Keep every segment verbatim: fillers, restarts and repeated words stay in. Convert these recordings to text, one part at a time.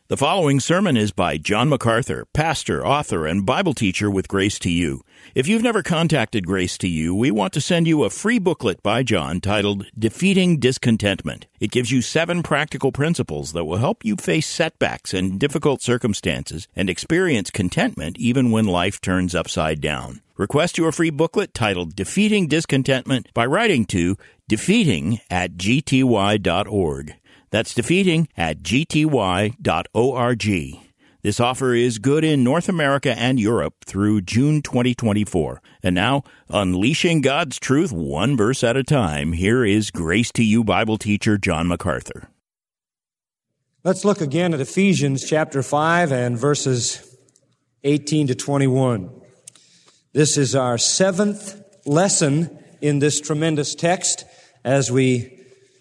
The following sermon is by John MacArthur, pastor, author, and Bible teacher with Grace to You. If you've never contacted Grace to You, we want to send you a free booklet by John titled Defeating Discontentment. It gives you seven practical principles that will help you face setbacks and difficult circumstances and experience contentment even when life turns upside down. Request your free booklet titled Defeating Discontentment by writing to defeating at g t y dot org. That's defeating at g t y dot org. This offer is good in North America and Europe through June twenty twenty-four. And now, unleashing God's truth one verse at a time, here is Grace to You Bible teacher John MacArthur. Let's look again at Ephesians chapter five and verses eighteen to twenty-one. This is our seventh lesson in this tremendous text as we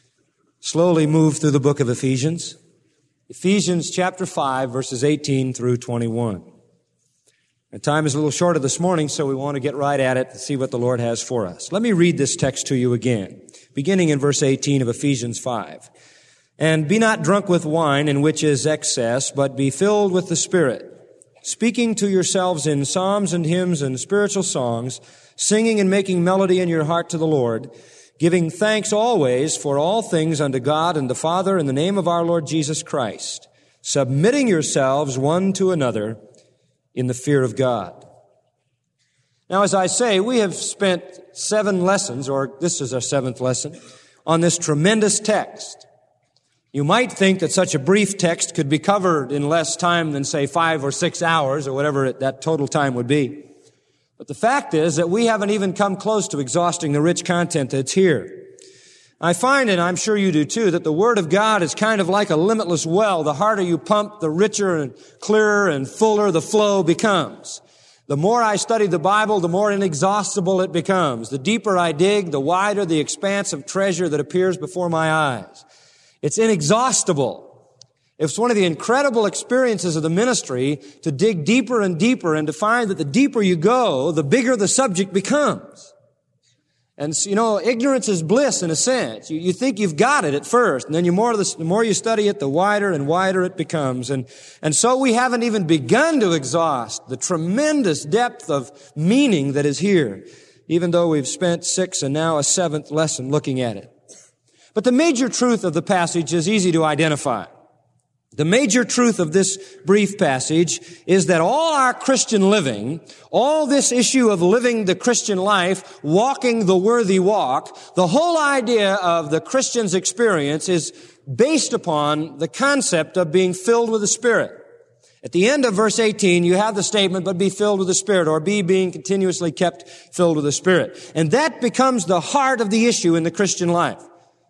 slowly move through the book of Ephesians. Ephesians chapter five, verses eighteen through twenty-one. Our time is a little shorter this morning, so we want to get right at it and see what the Lord has for us. Let me read this text to you again, beginning in verse eighteen of Ephesians five. And be not drunk with wine, in which is excess, but be filled with the Spirit, speaking to yourselves in psalms and hymns and spiritual songs, singing and making melody in your heart to the Lord, giving thanks always for all things unto God and the Father in the name of our Lord Jesus Christ, submitting yourselves one to another in the fear of God. Now, as I say, we have spent seven lessons, or this is our seventh lesson, on this tremendous text. You might think that such a brief text could be covered in less time than, say, five or six hours, or whatever it, that total time would be. But the fact is that we haven't even come close to exhausting the rich content that's here. I find, and I'm sure you do too, that the Word of God is kind of like a limitless well. The harder you pump, the richer and clearer and fuller the flow becomes. The more I study the Bible, the more inexhaustible it becomes. The deeper I dig, the wider the expanse of treasure that appears before my eyes. It's inexhaustible. It's one of the incredible experiences of the ministry to dig deeper and deeper and to find that the deeper you go, the bigger the subject becomes. And, you know, ignorance is bliss in a sense. You, you think you've got it at first, and then you more, the more you study it, the wider and wider it becomes. And, and so we haven't even begun to exhaust the tremendous depth of meaning that is here, even though we've spent six and now a seventh lesson looking at it. But the major truth of the passage is easy to identify. The major truth of this brief passage is that all our Christian living, all this issue of living the Christian life, walking the worthy walk, the whole idea of the Christian's experience is based upon the concept of being filled with the Spirit. At the end of verse eighteen, you have the statement, but be filled with the Spirit, or be being continuously kept filled with the Spirit. And that becomes the heart of the issue in the Christian life.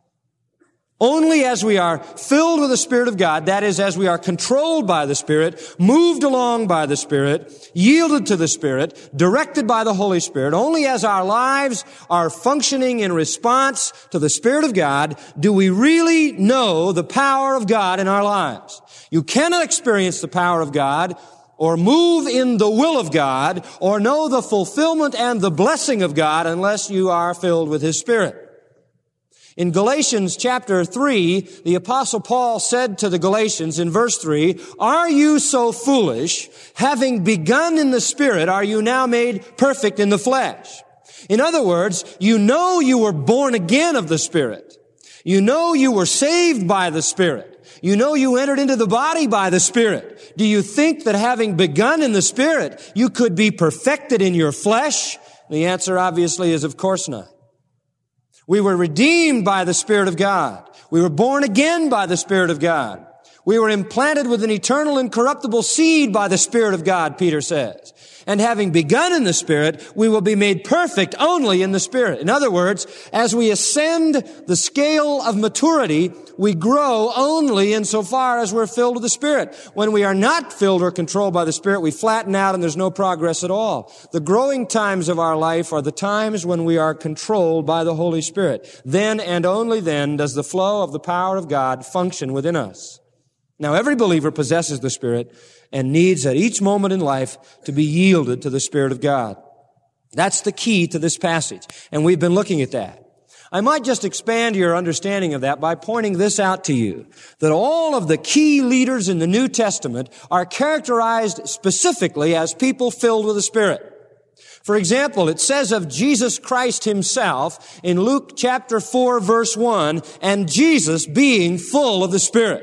Only as we are filled with the Spirit of God, that is, as we are controlled by the Spirit, moved along by the Spirit, yielded to the Spirit, directed by the Holy Spirit, only as our lives are functioning in response to the Spirit of God, do we really know the power of God in our lives. You cannot experience the power of God or move in the will of God or know the fulfillment and the blessing of God unless you are filled with His Spirit. In Galatians chapter three, the Apostle Paul said to the Galatians in verse three, "Are you so foolish? Having begun in the Spirit, are you now made perfect in the flesh?" In other words, you know you were born again of the Spirit. You know you were saved by the Spirit. You know you entered into the body by the Spirit. Do you think that having begun in the Spirit, you could be perfected in your flesh? The answer obviously is of course not. We were redeemed by the Spirit of God. We were born again by the Spirit of God. We were implanted with an eternal incorruptible seed by the Spirit of God, Peter says. And having begun in the Spirit, we will be made perfect only in the Spirit. In other words, as we ascend the scale of maturity, we grow only insofar as we're filled with the Spirit. When we are not filled or controlled by the Spirit, we flatten out and there's no progress at all. The growing times of our life are the times when we are controlled by the Holy Spirit. Then and only then does the flow of the power of God function within us. Now, every believer possesses the Spirit and needs at each moment in life to be yielded to the Spirit of God. That's the key to this passage, and we've been looking at that. I might just expand your understanding of that by pointing this out to you, that all of the key leaders in the New Testament are characterized specifically as people filled with the Spirit. For example, it says of Jesus Christ himself in Luke chapter four verse one, and Jesus being full of the Spirit.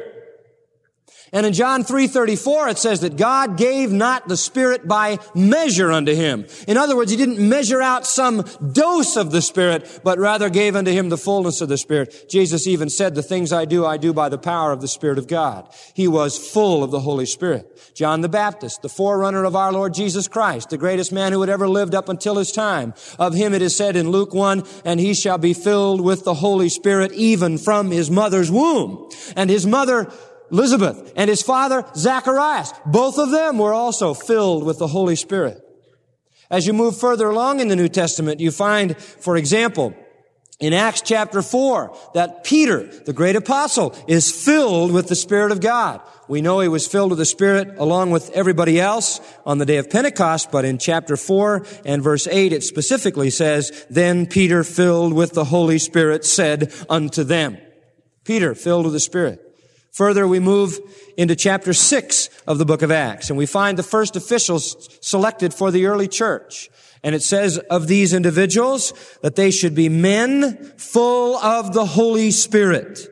And in John three thirty-four, it says that God gave not the Spirit by measure unto him. In other words, he didn't measure out some dose of the Spirit, but rather gave unto him the fullness of the Spirit. Jesus even said, the things I do, I do by the power of the Spirit of God. He was full of the Holy Spirit. John the Baptist, the forerunner of our Lord Jesus Christ, the greatest man who had ever lived up until his time. Of him it is said in Luke one, and he shall be filled with the Holy Spirit even from his mother's womb. And his mother Elizabeth and his father Zacharias, both of them were also filled with the Holy Spirit. As you move further along in the New Testament, you find, for example, in Acts chapter four, that Peter, the great apostle, is filled with the Spirit of God. We know he was filled with the Spirit along with everybody else on the day of Pentecost, but in chapter four and verse eight, it specifically says, then Peter, filled with the Holy Spirit, said unto them. Peter, filled with the Spirit. Further, we move into chapter six of the book of Acts, and we find the first officials selected for the early church. And it says of these individuals that they should be men full of the Holy Spirit.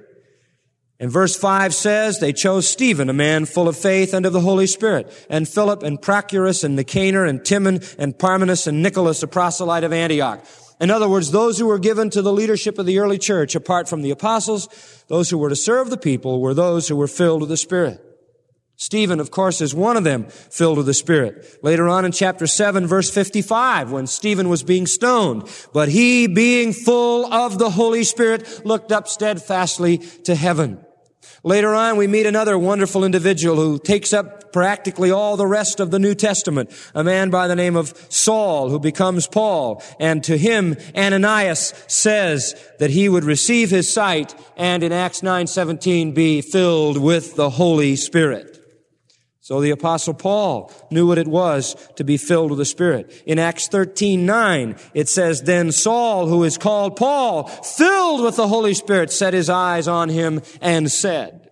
And verse five says they chose Stephen, a man full of faith and of the Holy Spirit, and Philip and Prochorus and Nicanor and Timon and Parmenas and Nicholas, a proselyte of Antioch. In other words, those who were given to the leadership of the early church, apart from the apostles, those who were to serve the people were those who were filled with the Spirit. Stephen, of course, is one of them, filled with the Spirit. Later on in chapter seven, verse fifty-five, when Stephen was being stoned, but he, being full of the Holy Spirit, looked up steadfastly to heaven. Later on, we meet another wonderful individual who takes up practically all the rest of the New Testament, a man by the name of Saul, who becomes Paul. And to him, Ananias says that he would receive his sight and in Acts nine seventeen be filled with the Holy Spirit. So the Apostle Paul knew what it was to be filled with the Spirit. In Acts thirteen nine, it says, then Saul, who is called Paul, filled with the Holy Spirit, set his eyes on him and said.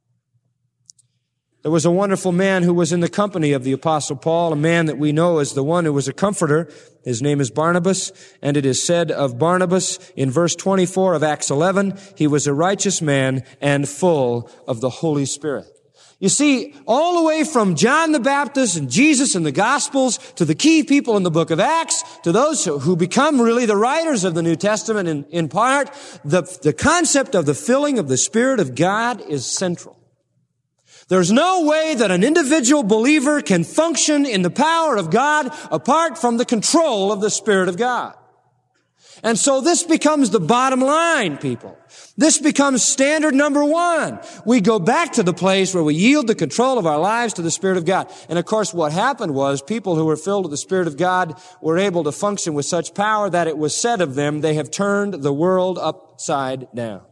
There was a wonderful man who was in the company of the Apostle Paul, a man that we know as the one who was a comforter. His name is Barnabas, and it is said of Barnabas in verse twenty-four of Acts eleven, he was a righteous man and full of the Holy Spirit. You see, all the way from John the Baptist and Jesus and the Gospels to the key people in the book of Acts, to those who become really the writers of the New Testament in, in part, the, the concept of the filling of the Spirit of God is central. There's no way that an individual believer can function in the power of God apart from the control of the Spirit of God. And so this becomes the bottom line, people. This becomes standard number one. We go back to the place where we yield the control of our lives to the Spirit of God. And of course, what happened was people who were filled with the Spirit of God were able to function with such power that it was said of them, they have turned the world upside down.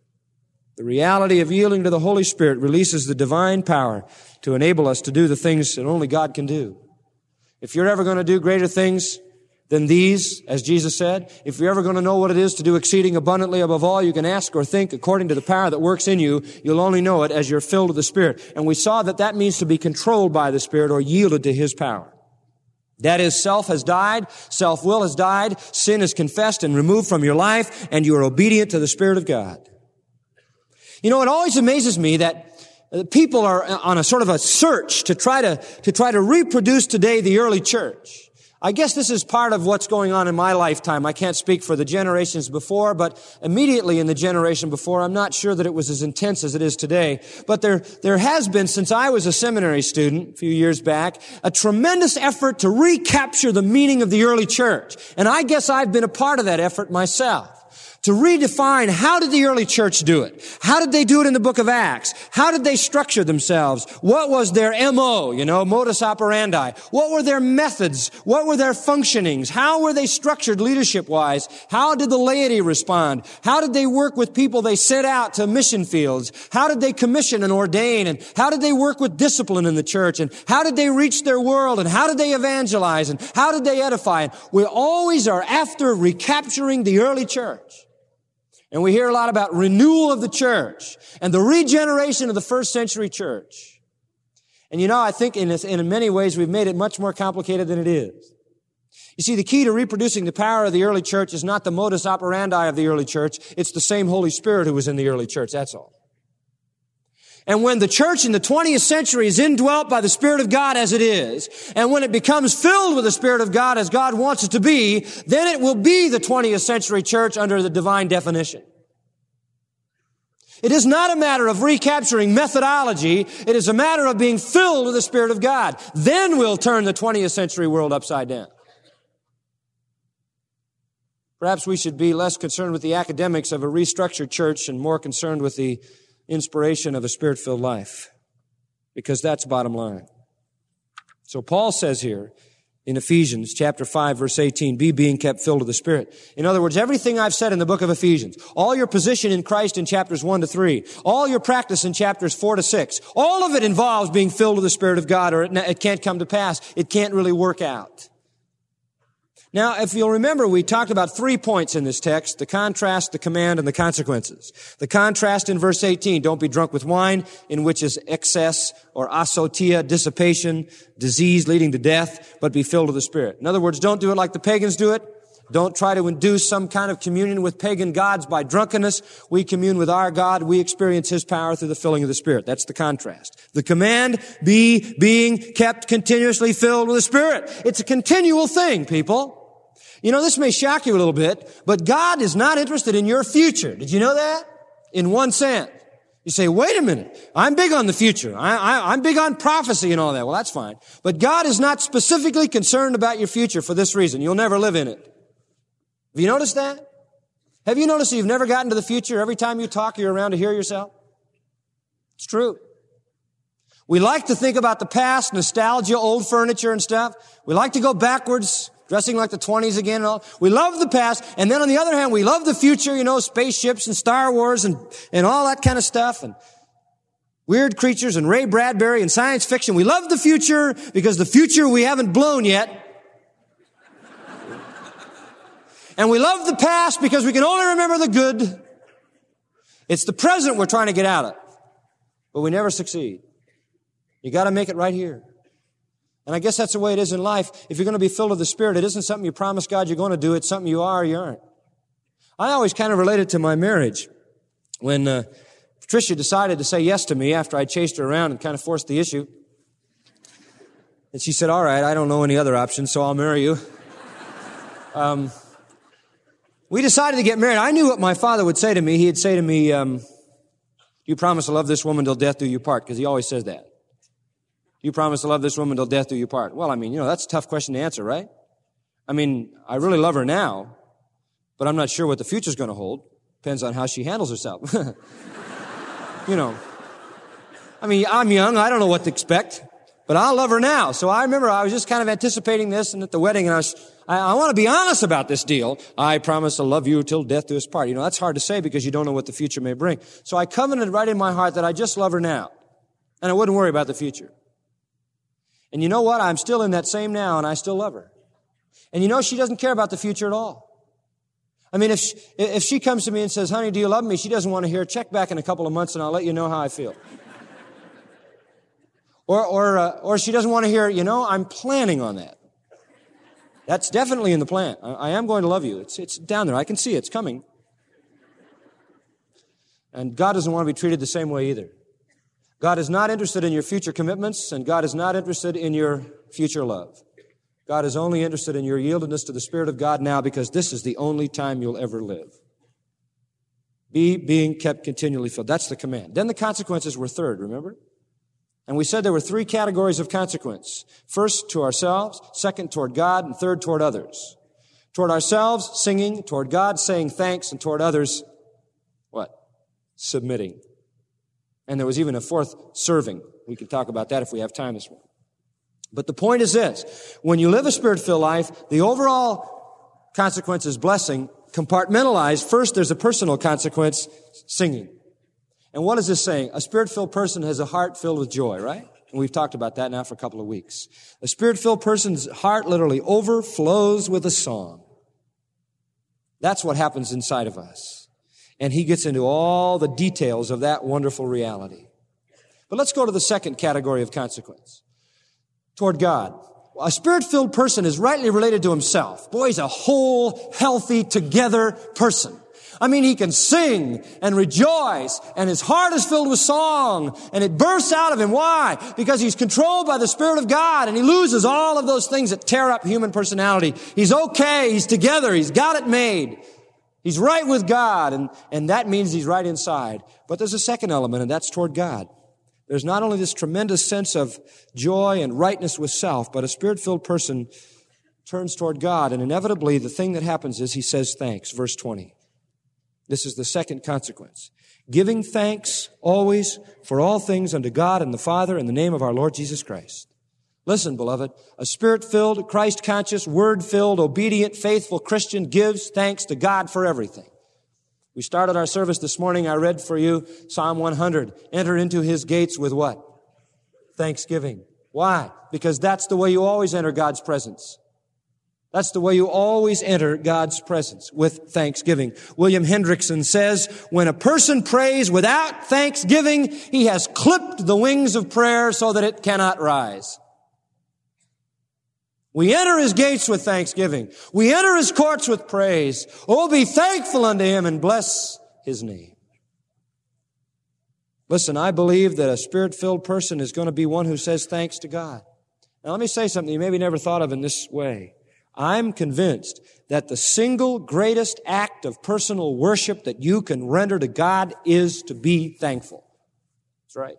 The reality of yielding to the Holy Spirit releases the divine power to enable us to do the things that only God can do. If you're ever going to do greater things than these, as Jesus said, if you're ever going to know what it is to do exceeding abundantly above all you can ask or think according to the power that works in you, you'll only know it as you're filled with the Spirit. And we saw that that means to be controlled by the Spirit or yielded to His power. That is, self has died, self-will has died, sin is confessed and removed from your life, and you are obedient to the Spirit of God. You know, it always amazes me that people are on a sort of a search to try to, to try to reproduce today the early church. I guess this is part of what's going on in my lifetime. I can't speak for the generations before, but immediately in the generation before, I'm not sure that it was as intense as it is today. But there, there has been, since I was a seminary student a few years back, a tremendous effort to recapture the meaning of the early church. And I guess I've been a part of that effort myself. To redefine, how did the early church do it? How did they do it in the book of Acts? How did they structure themselves? What was their M O, you know, modus operandi? What were their methods? What were their functionings? How were they structured leadership-wise? How did the laity respond? How did they work with people they sent out to mission fields? How did they commission and ordain? And how did they work with discipline in the church? And how did they reach their world? And how did they evangelize? And how did they edify? And we always are after recapturing the early church. And we hear a lot about renewal of the church and the regeneration of the first century church. And you know, I think in, this, in many ways we've made it much more complicated than it is. You see, the key to reproducing the power of the early church is not the modus operandi of the early church. It's the same Holy Spirit who was in the early church. That's all. And when the church in the twentieth century is indwelt by the Spirit of God as it is, and when it becomes filled with the Spirit of God as God wants it to be, then it will be the twentieth century church under the divine definition. It is not a matter of recapturing methodology. It is a matter of being filled with the Spirit of God. Then we'll turn the twentieth century world upside down. Perhaps we should be less concerned with the academics of a restructured church and more concerned with the inspiration of a Spirit-filled life, because that's bottom line. So Paul says here in Ephesians chapter five, verse eighteen, be being kept filled with the Spirit. In other words, everything I've said in the book of Ephesians, all your position in Christ in chapters one to three, all your practice in chapters four to six, all of it involves being filled with the Spirit of God, or it, it can't come to pass. It can't really work out. Now, if you'll remember, we talked about three points in this text, the contrast, the command, and the consequences. The contrast in verse eighteen, don't be drunk with wine, in which is excess or asotia, dissipation, disease leading to death, but be filled with the Spirit. In other words, don't do it like the pagans do it. Don't try to induce some kind of communion with pagan gods by drunkenness. We commune with our God. We experience His power through the filling of the Spirit. That's the contrast. The command, be being kept continuously filled with the Spirit. It's a continual thing, people. You know, this may shock you a little bit, but God is not interested in your future. Did you know that? In one sense. You say, wait a minute, I'm big on the future. I, I, I'm big on prophecy and all that. Well, that's fine. But God is not specifically concerned about your future for this reason. You'll never live in it. Have you noticed that? Have you noticed that you've never gotten to the future? Every time you talk, you're around to hear yourself? It's true. We like to think about the past, nostalgia, old furniture and stuff. We like to go backwards, dressing like the twenties again and all. We love the past. And then on the other hand, we love the future, you know, spaceships and Star Wars and, and all that kind of stuff and weird creatures and Ray Bradbury and science fiction. We love the future because the future we haven't blown yet. And we love the past because we can only remember the good. It's the present we're trying to get out of. But we never succeed. You got to make it right here. And I guess that's the way it is in life. If you're going to be filled with the Spirit, it isn't something you promise God you're going to do. It's something you are or you aren't. I always kind of related to my marriage. When uh, Patricia decided to say yes to me after I chased her around and kind of forced the issue. And she said, all right, I don't know any other options, so I'll marry you. Um, we decided to get married. I knew what my father would say to me. He'd say to me, um, you promise to love this woman till death do you part, because he always says that. You promise to love this woman till death do you part. Well, I mean, you know, that's a tough question to answer, right? I mean, I really love her now, but I'm not sure what the future's going to hold. Depends on how she handles herself. You know, I mean, I'm young. I don't know what to expect, but I'll love her now. So I remember I was just kind of anticipating this and at the wedding, and I was, I, I want to be honest about this deal. I promise to love you till death do us part. You know, that's hard to say because you don't know what the future may bring. So I covenanted right in my heart that I just love her now, and I wouldn't worry about the future. And you know what? I'm still in that same now, and I still love her. And you know, she doesn't care about the future at all. I mean, if she, if she comes to me and says, honey, do you love me? She doesn't want to hear, check back in a couple of months and I'll let you know how I feel. Or, or, uh, or she doesn't want to hear, you know, I'm planning on that. That's definitely in the plan. I, I am going to love you. It's, it's down there. I can see it. It's coming. And God doesn't want to be treated the same way either. God is not interested in your future commitments, and God is not interested in your future love. God is only interested in your yieldedness to the Spirit of God now, because this is the only time you'll ever live. Be being kept continually filled. That's the command. Then the consequences were third, remember? And we said there were three categories of consequence. First, to ourselves. Second, toward God. And third, toward others. Toward ourselves, singing. Toward God, saying thanks. And toward others, what? Submitting. And there was even a fourth, serving. We could talk about that if we have time this morning. But the point is this. When you live a Spirit-filled life, the overall consequence is blessing. Compartmentalized. First, there's a personal consequence, singing. And what is this saying? A Spirit-filled person has a heart filled with joy, right? And we've talked about that now for a couple of weeks. A Spirit-filled person's heart literally overflows with a song. That's what happens inside of us. And he gets into all the details of that wonderful reality. But let's go to the second category of consequence. Toward God. A Spirit-filled person is rightly related to himself. Boy, he's a whole, healthy, together person. I mean, he can sing and rejoice, and his heart is filled with song, and it bursts out of him. Why? Because he's controlled by the Spirit of God, and he loses all of those things that tear up human personality. He's okay, he's together, he's got it made. He's right with God, and, and that means he's right inside. But there's a second element, and that's toward God. There's not only this tremendous sense of joy and rightness with self, but a Spirit-filled person turns toward God, and inevitably the thing that happens is he says thanks. Verse twenty. This is the second consequence. Giving thanks always for all things unto God and the Father in the name of our Lord Jesus Christ. Listen, beloved, a Spirit-filled, Christ-conscious, Word-filled, obedient, faithful Christian gives thanks to God for everything. We started our service this morning. I read for you Psalm one hundred. Enter into His gates with what? Thanksgiving. Why? Because that's the way you always enter God's presence. That's the way you always enter God's presence, with thanksgiving. William Hendrickson says, when a person prays without thanksgiving, he has clipped the wings of prayer so that it cannot rise. We enter His gates with thanksgiving. We enter His courts with praise. Oh, be thankful unto Him and bless His name. Listen, I believe that a Spirit-filled person is going to be one who says thanks to God. Now, let me say something you maybe never thought of in this way. I'm convinced that the single greatest act of personal worship that you can render to God is to be thankful. That's right.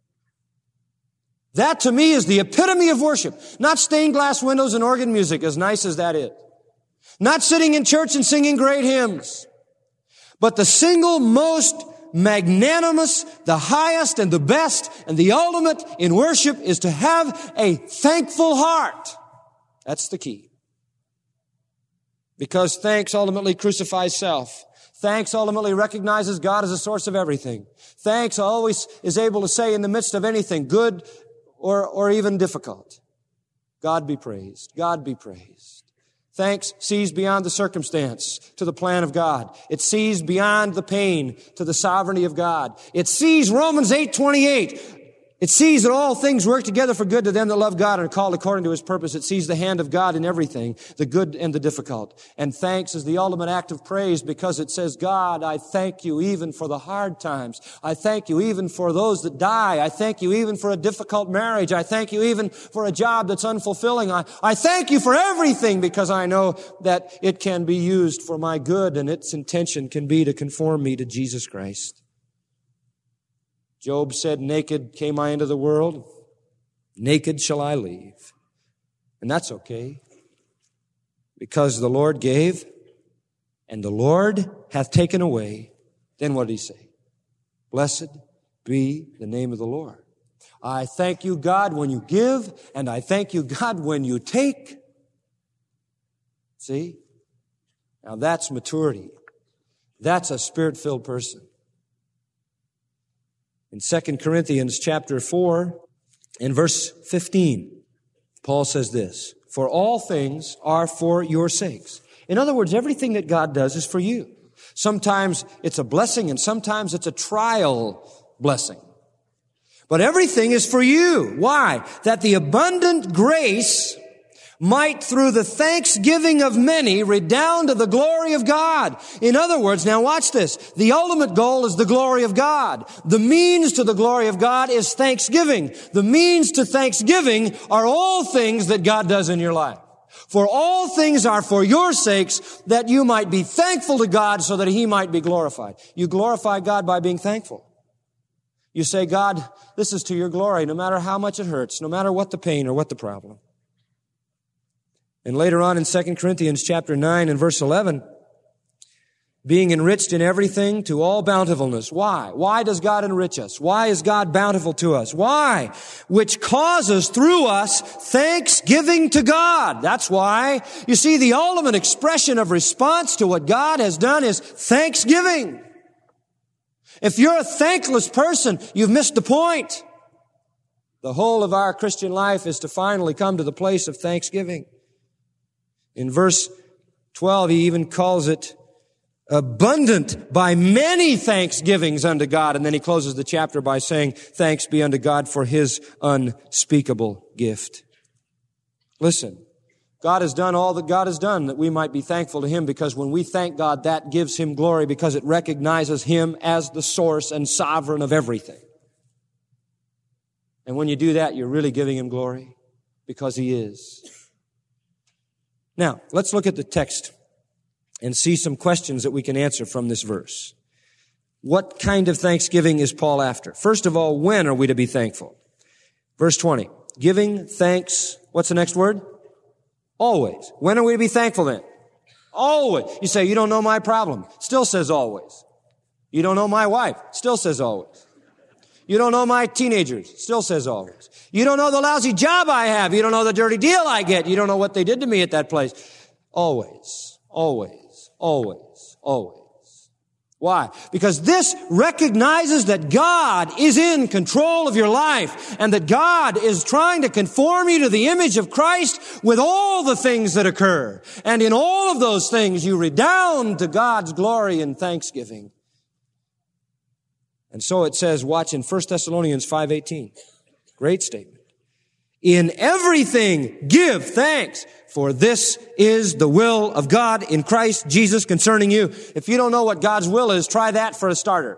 That to me is the epitome of worship. Not stained glass windows and organ music, as nice as that is. Not sitting in church and singing great hymns. But the single most magnanimous, the highest and the best and the ultimate in worship is to have a thankful heart. That's the key. Because thanks ultimately crucifies self. Thanks ultimately recognizes God as the source of everything. Thanks always is able to say in the midst of anything, good or, or even difficult, God be praised. God be praised. Thanks sees beyond the circumstance to the plan of God. It sees beyond the pain to the sovereignty of God. It sees Romans eight twenty-eight. It sees that all things work together for good to them that love God and are called according to His purpose. It sees the hand of God in everything, the good and the difficult. And thanks is the ultimate act of praise because it says, God, I thank you even for the hard times. I thank you even for those that die. I thank you even for a difficult marriage. I thank you even for a job that's unfulfilling. I, I thank you for everything because I know that it can be used for my good and its intention can be to conform me to Jesus Christ. Job said, naked came I into the world, naked shall I leave. And that's okay, because the Lord gave, and the Lord hath taken away. Then what did he say? Blessed be the name of the Lord. I thank you, God, when you give, and I thank you, God, when you take. See? Now that's maturity. That's a Spirit-filled person. In Second Corinthians chapter four, in verse fifteen, Paul says this, for all things are for your sakes. In other words, everything that God does is for you. Sometimes it's a blessing and sometimes it's a trial blessing. But everything is for you. Why? That the abundant grace might through the thanksgiving of many redound to the glory of God. In other words, now watch this. The ultimate goal is the glory of God. The means to the glory of God is thanksgiving. The means to thanksgiving are all things that God does in your life. For all things are for your sakes, that you might be thankful to God so that He might be glorified. You glorify God by being thankful. You say, God, this is to your glory, no matter how much it hurts, no matter what the pain or what the problem. And later on in Second Corinthians chapter nine and verse eleven, being enriched in everything to all bountifulness. Why? Why does God enrich us? Why is God bountiful to us? Why? Which causes through us thanksgiving to God. That's why. You see, the ultimate expression of response to what God has done is thanksgiving. If you're a thankless person, you've missed the point. The whole of our Christian life is to finally come to the place of thanksgiving. In verse twelve, he even calls it abundant by many thanksgivings unto God. And then he closes the chapter by saying, thanks be unto God for his unspeakable gift. Listen, God has done all that God has done that we might be thankful to him, because when we thank God, that gives him glory, because it recognizes him as the source and sovereign of everything. And when you do that, you're really giving him glory, because he is. Now, let's look at the text and see some questions that we can answer from this verse. What kind of thanksgiving is Paul after? First of all, when are we to be thankful? Verse twenty, giving thanks, what's the next word? Always. When are we to be thankful then? Always. You say, you don't know my problem. Still says always. You don't know my wife. Still says always. You don't know my teenagers. Still says always. You don't know the lousy job I have. You don't know the dirty deal I get. You don't know what they did to me at that place. Always. Always. Always. Always. Why? Because this recognizes that God is in control of your life, and that God is trying to conform you to the image of Christ with all the things that occur. And in all of those things, you redound to God's glory and thanksgiving. And so it says, watch in First Thessalonians five eighteen. Great statement. In everything give thanks, for this is the will of God in Christ Jesus concerning you. If you don't know what God's will is, try that for a starter.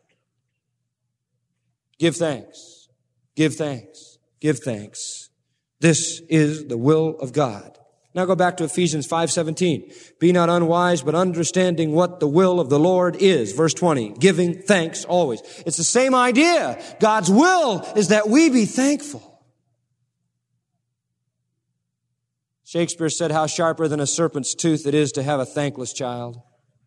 Give thanks. Give thanks. Give thanks. This is the will of God. Now go back to Ephesians five seventeen. Be not unwise, but understanding what the will of the Lord is. Verse twenty. Giving thanks always. It's the same idea. God's will is that we be thankful. Shakespeare said, how sharper than a serpent's tooth it is to have a thankless child.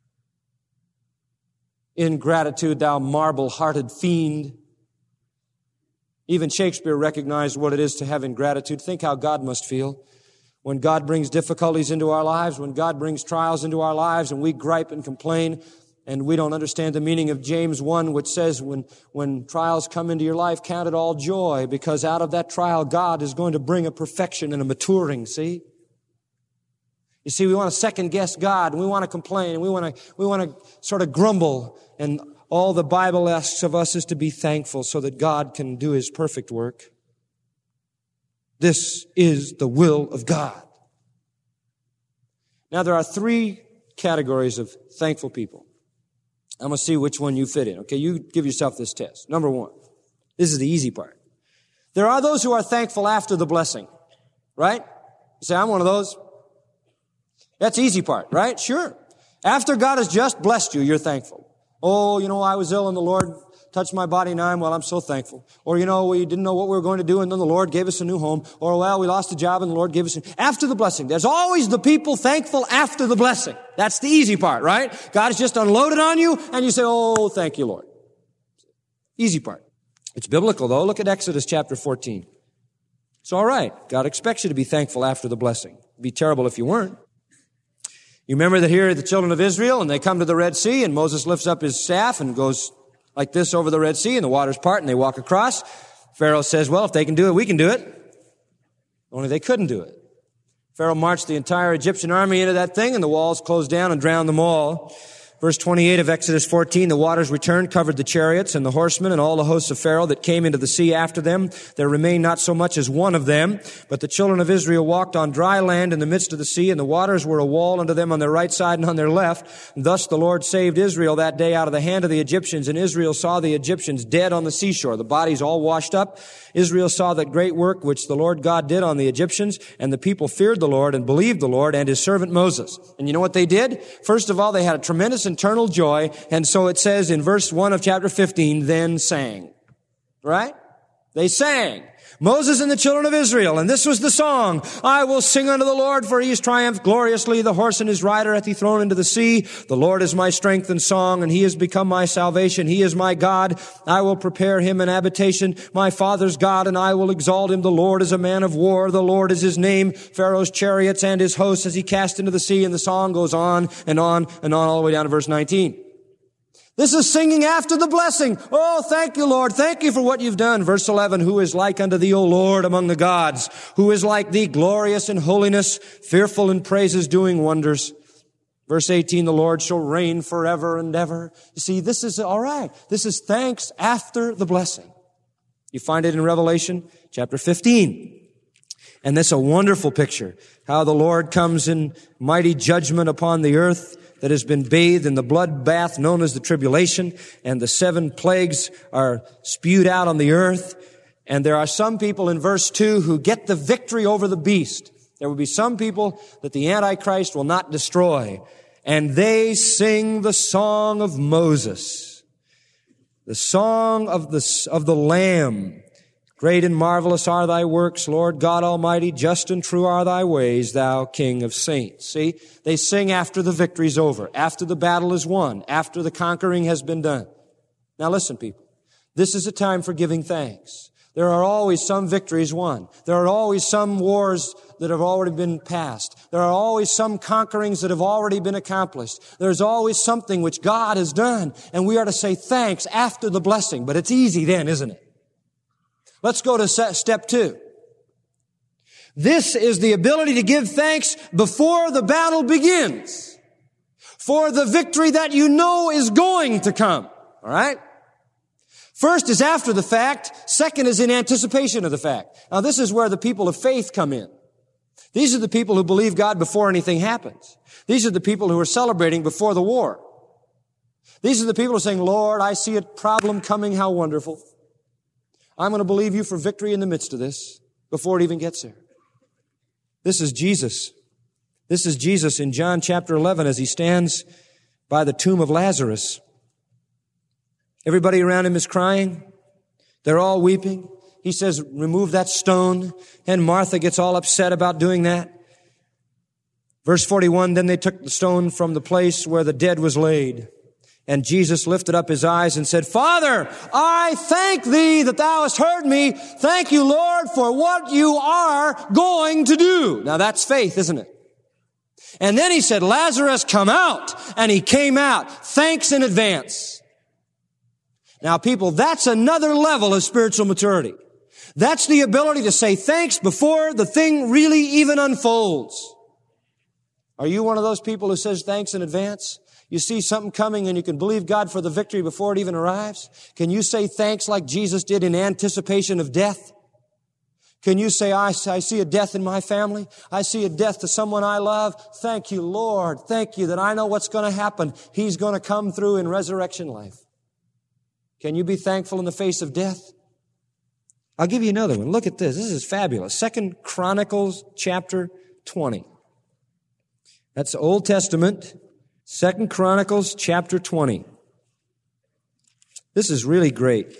Ingratitude, thou marble-hearted fiend. Even Shakespeare recognized what it is to have ingratitude. Think how God must feel when God brings difficulties into our lives, when God brings trials into our lives, and we gripe and complain, and we don't understand the meaning of James one, which says when, when trials come into your life, count it all joy, because out of that trial, God is going to bring a perfection and a maturing, see? You see, we want to second guess God, and we want to complain, and we want to, we want to sort of grumble, and all the Bible asks of us is to be thankful so that God can do His perfect work. This is the will of God. Now, there are three categories of thankful people. I'm going to see which one you fit in. Okay, you give yourself this test. Number one, this is the easy part. There are those who are thankful after the blessing, right? You say, I'm one of those. That's the easy part, right? Sure. After God has just blessed you, you're thankful. Oh, you know, I was ill and the Lord touched my body and I'm, well, I'm so thankful. Or, you know, we didn't know what we were going to do and then the Lord gave us a new home. Or, well, we lost a job and the Lord gave us a... After the blessing. There's always the people thankful after the blessing. That's the easy part, right? God has just unloaded on you and you say, oh, thank you, Lord. Easy part. It's biblical, though. Look at Exodus chapter fourteen. It's all right. God expects you to be thankful after the blessing. It'd be terrible if you weren't. You remember that here are the children of Israel and they come to the Red Sea and Moses lifts up his staff and goes like this over the Red Sea and the waters part and they walk across. Pharaoh says, well, if they can do it, we can do it. Only they couldn't do it. Pharaoh marched the entire Egyptian army into that thing and the walls closed down and drowned them all. Verse twenty-eight of Exodus fourteen, the waters returned, covered the chariots and the horsemen and all the hosts of Pharaoh that came into the sea after them. There remained not so much as one of them. But the children of Israel walked on dry land in the midst of the sea, and the waters were a wall unto them on their right side and on their left. And thus the Lord saved Israel that day out of the hand of the Egyptians, and Israel saw the Egyptians dead on the seashore, the bodies all washed up. Israel saw that great work which the Lord God did on the Egyptians, and the people feared the Lord and believed the Lord and His servant Moses. And you know what they did? First of all, they had a tremendous internal joy, and so it says in verse one of chapter fifteen, then sang. Right? They sang. Moses and the children of Israel, and this was the song. I will sing unto the Lord, for He has triumphed gloriously. The horse and his rider hath He thrown into the sea. The Lord is my strength and song, and He has become my salvation. He is my God. I will prepare Him an habitation, my father's God, and I will exalt Him. The Lord is a man of war. The Lord is His name. Pharaoh's chariots and his hosts as He cast into the sea. And the song goes on and on and on all the way down to verse nineteen. This is singing after the blessing. Oh, thank you, Lord. Thank you for what you've done. Verse eleven, who is like unto thee, O Lord, among the gods? Who is like thee, glorious in holiness, fearful in praises, doing wonders? Verse eighteen, the Lord shall reign forever and ever. You see, this is all right. This is thanks after the blessing. You find it in Revelation chapter fifteen. And that's a wonderful picture, how the Lord comes in mighty judgment upon the earth that has been bathed in the blood bath known as the tribulation, and the seven plagues are spewed out on the earth. And there are some people in verse two who get the victory over the beast. There will be some people that the Antichrist will not destroy, and they sing the song of Moses, the song of the, of the Lamb. Great and marvelous are thy works, Lord God Almighty. Just and true are thy ways, thou King of saints. See, they sing after the victory's over, after the battle is won, after the conquering has been done. Now listen, people, this is a time for giving thanks. There are always some victories won. There are always some wars that have already been passed. There are always some conquerings that have already been accomplished. There's always something which God has done, and we are to say thanks after the blessing. But it's easy then, isn't it? Let's go to step two. This is the ability to give thanks before the battle begins, for the victory that you know is going to come. All right? First is after the fact. Second is in anticipation of the fact. Now this is where the people of faith come in. These are the people who believe God before anything happens. These are the people who are celebrating before the war. These are the people who are saying, Lord, I see a problem coming. How wonderful. I'm going to believe you for victory in the midst of this before it even gets there. This is Jesus. This is Jesus in John chapter eleven as he stands by the tomb of Lazarus. Everybody around him is crying. They're all weeping. He says, remove that stone. And Martha gets all upset about doing that. Verse forty-one, then they took the stone from the place where the dead was laid. And Jesus lifted up his eyes and said, Father, I thank thee that thou hast heard me. Thank you, Lord, for what you are going to do. Now that's faith, isn't it? And then he said, Lazarus, come out. And he came out. Thanks in advance. Now, people, that's another level of spiritual maturity. That's the ability to say thanks before the thing really even unfolds. Are you one of those people who says thanks in advance? You see something coming and you can believe God for the victory before it even arrives? Can you say thanks like Jesus did in anticipation of death? Can you say, I, I see a death in my family. I see a death to someone I love. Thank you, Lord. Thank you that I know what's going to happen. He's going to come through in resurrection life. Can you be thankful in the face of death? I'll give you another one. Look at this. This is fabulous. Second Chronicles chapter twenty. That's the Old Testament. Second Chronicles chapter twenty. This is really great.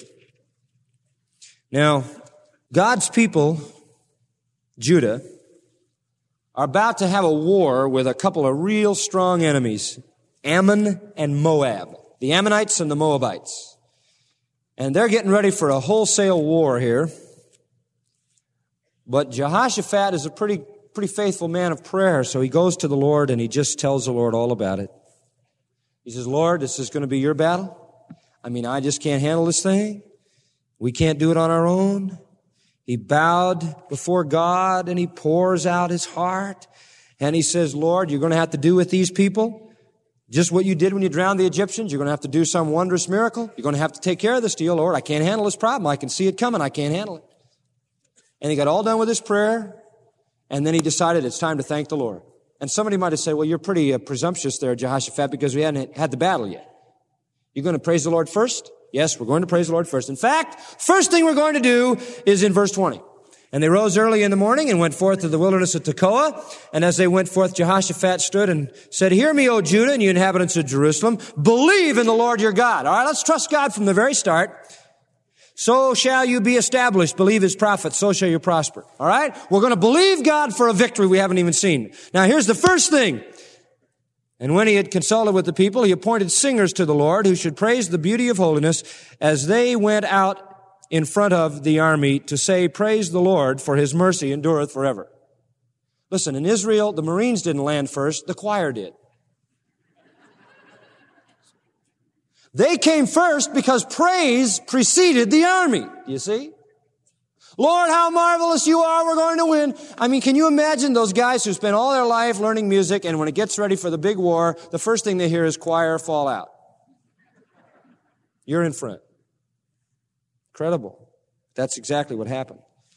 Now, God's people, Judah, are about to have a war with a couple of real strong enemies, Ammon and Moab, the Ammonites and the Moabites. And they're getting ready for a wholesale war here. But Jehoshaphat is a pretty, pretty faithful man of prayer, so he goes to the Lord and he just tells the Lord all about it. He says, Lord, this is going to be your battle. I mean, I just can't handle this thing. We can't do it on our own. He bowed before God and he pours out his heart. And he says, Lord, you're going to have to do with these people just what you did when you drowned the Egyptians. You're going to have to do some wondrous miracle. You're going to have to take care of this deal, Lord. I can't handle this problem. I can see it coming. I can't handle it. And he got all done with his prayer. And then he decided it's time to thank the Lord. And somebody might have said, well, you're pretty uh, presumptuous there, Jehoshaphat, because we hadn't had the battle yet. You're going to praise the Lord first? Yes, we're going to praise the Lord first. In fact, first thing we're going to do is in verse twenty. And they rose early in the morning and went forth to the wilderness of Tekoa. And as they went forth, Jehoshaphat stood and said, hear me, O Judah, and you inhabitants of Jerusalem. Believe in the Lord your God. All right, let's trust God from the very start. So shall you be established. Believe his prophets, so shall you prosper. All right? We're going to believe God for a victory we haven't even seen. Now, here's the first thing. And when he had consulted with the people, he appointed singers to the Lord who should praise the beauty of holiness as they went out in front of the army to say, praise the Lord, for his mercy endureth forever. Listen, in Israel, the Marines didn't land first, the choir did. They came first because praise preceded the army. You see? Lord, how marvelous you are. We're going to win. I mean, can you imagine those guys who spend all their life learning music, and when it gets ready for the big war, the first thing they hear is choir fall out. You're in front. Incredible. That's exactly what happened.